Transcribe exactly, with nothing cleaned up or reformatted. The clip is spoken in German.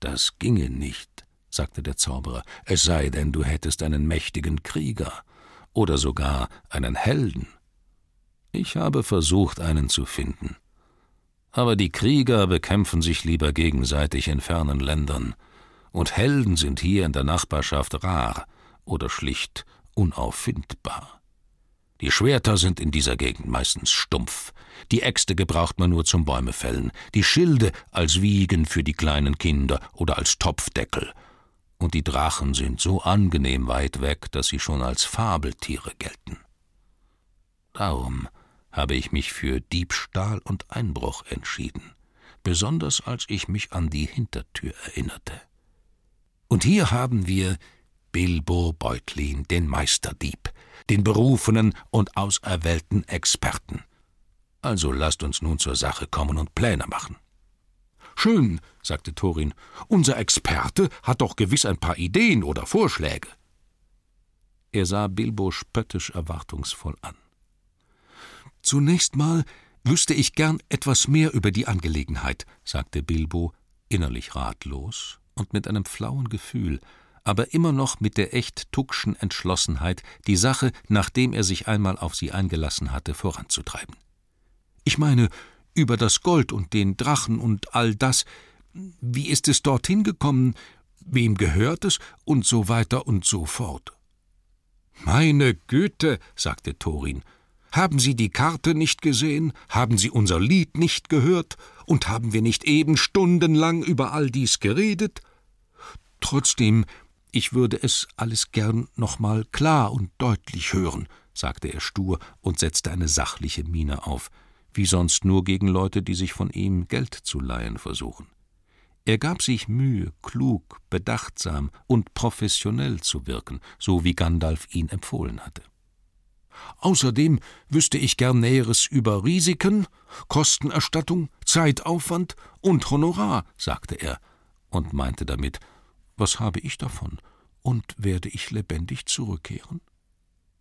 »Das ginge nicht«, sagte der Zauberer, »es sei denn, du hättest einen mächtigen Krieger oder sogar einen Helden. Ich habe versucht, einen zu finden. Aber die Krieger bekämpfen sich lieber gegenseitig in fernen Ländern, und Helden sind hier in der Nachbarschaft rar oder schlicht unauffindbar. Die Schwerter sind in dieser Gegend meistens stumpf, die Äxte gebraucht man nur zum Bäumefällen, die Schilde als Wiegen für die kleinen Kinder oder als Topfdeckel, und die Drachen sind so angenehm weit weg, dass sie schon als Fabeltiere gelten. Darum habe ich mich für Diebstahl und Einbruch entschieden, besonders als ich mich an die Hintertür erinnerte. Und hier haben wir Bilbo Beutlin, den Meisterdieb, den berufenen und auserwählten Experten. Also lasst uns nun zur Sache kommen und Pläne machen.« »Schön«, sagte Thorin, »unser Experte hat doch gewiss ein paar Ideen oder Vorschläge.« Er sah Bilbo spöttisch erwartungsvoll an. »Zunächst mal wüsste ich gern etwas mehr über die Angelegenheit«, sagte Bilbo, innerlich ratlos und mit einem flauen Gefühl, aber immer noch mit der echt tuckschen Entschlossenheit, die Sache, nachdem er sich einmal auf sie eingelassen hatte, voranzutreiben. »Ich meine, über das Gold und den Drachen und all das. Wie ist es dorthin gekommen? Wem gehört es? Und so weiter und so fort.« »Meine Güte«, sagte Thorin, »haben Sie die Karte nicht gesehen? Haben Sie unser Lied nicht gehört? Und haben wir nicht eben stundenlang über all dies geredet? Trotzdem, ich würde es alles gern noch mal klar und deutlich hören«, sagte er stur und setzte eine sachliche Miene auf, wie sonst nur gegen Leute, die sich von ihm Geld zu leihen versuchen. Er gab sich Mühe, klug, bedachtsam und professionell zu wirken, so wie Gandalf ihn empfohlen hatte. »Außerdem wüsste ich gern Näheres über Risiken, Kostenerstattung, Zeitaufwand und Honorar«, sagte er und meinte damit, »was habe ich davon, und werde ich lebendig zurückkehren?«